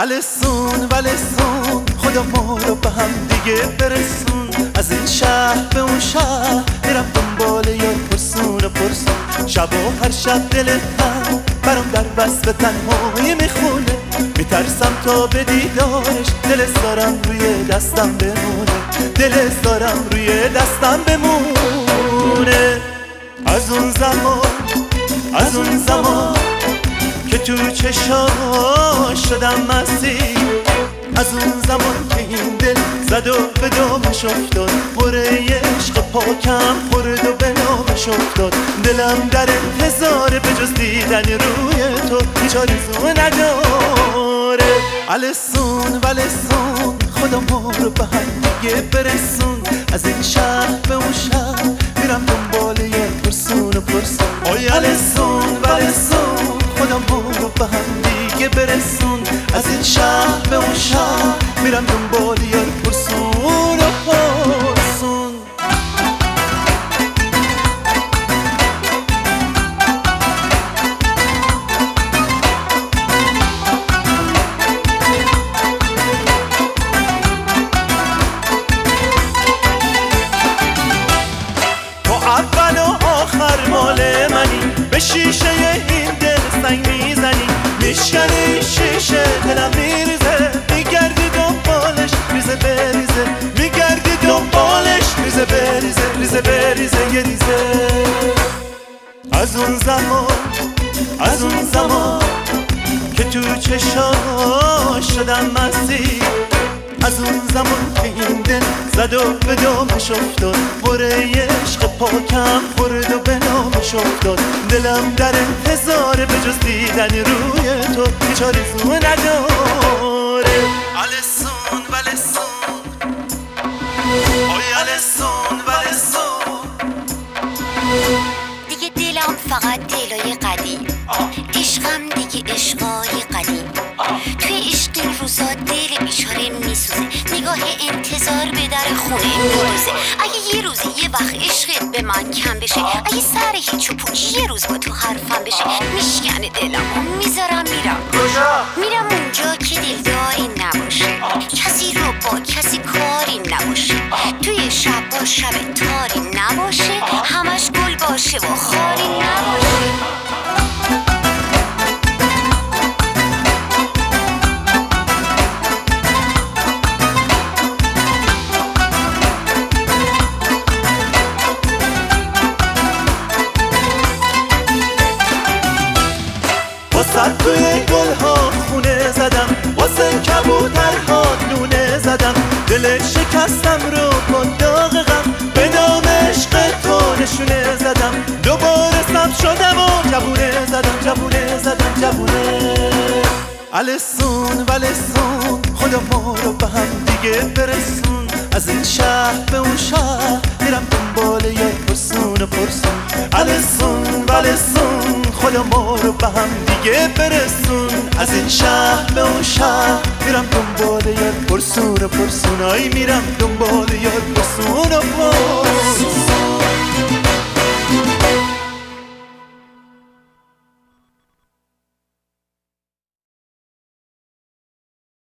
السون ولسون خدا ما رو به هم دیگه برسون. از این شهر به اون شهر میرم دنبال یار پرسون و پرسون. شب و هر شب دلتم برام در وصف تنهایی میخونه. میترسم تا به دیدارش دلت دارم روی دستم بمونه. دلت دارم روی دستم بمونه. از اون زمان که تو چشاش شدم مسیر. از اون زمان که این دل زد و به دامش افتاد. قره عشق پاکم خورد و به نامش افتاد. دلم در انتظار به جز دیدن روی تو هیچ آرزو نداره. السون ولسون خدا ما رو به هم دیگه برسون. از این شهر به اون شهر میرم دنبال یار پرسون و پرسون. آی السون ولسون خدا ما رو به هم دیگه برسون. از این شهر به اون شهر میرم دنبال یار پرسون و پرسون. تو اول و آخر مال منی. به شیشه این دل سنگ میزنی. میشکنی شیشه دلم میریزه. میگردی دنبالش ریزه بریزه. میگردی دنبالش ریزه بریزه. ریزه بریزه یه ریزه. از اون زمان که تو چشاش شدم مسیر. از اون زمان که این دل زد و به دامش افتاد. قره عشق پاکم خورد و به نامش افتاد. دلم در انتظار به جز دیدن روی تو هیچ آرزو نداره. السون ولسون آی السون ولسون. دیگه دلم فقط دلای قدیم. عشقم دیگه عشقای قدیم. توی عشق این روزا دل بیچاره میسوزه. نگاه انتظار به در خونه میروزه. اگه یه روزی یه وقت عشقت به من کم بشه. اگه سر هیچ و پوچ یه روز با تو حرفم بشه. میشکنه دلم و میذارم میرم اونجا که دلداری نباشه. کسی رو با کسی کاری نباشه. توی شب با شب تاری نباشه. همش گل باشه و خاری نباشه. واسه توی گلها خونه زدم. واسه کبوترها لونه زدم. دل شکستم رو با داغ غم. به نام عشق تو نشونه زدم. دوباره سبز شدم و جوونه زدم. السون ولسون خدا ما رو به هم دیگه برسون. از این شهر به اون شهر میرم دنبال یار پرسون و پرسون. السون ولسون خدا ما رو به هم دیگه برسون. از این شهر به اون شهر میرم دنبال یار پرسون و پرسون. آی میرم دنبال یار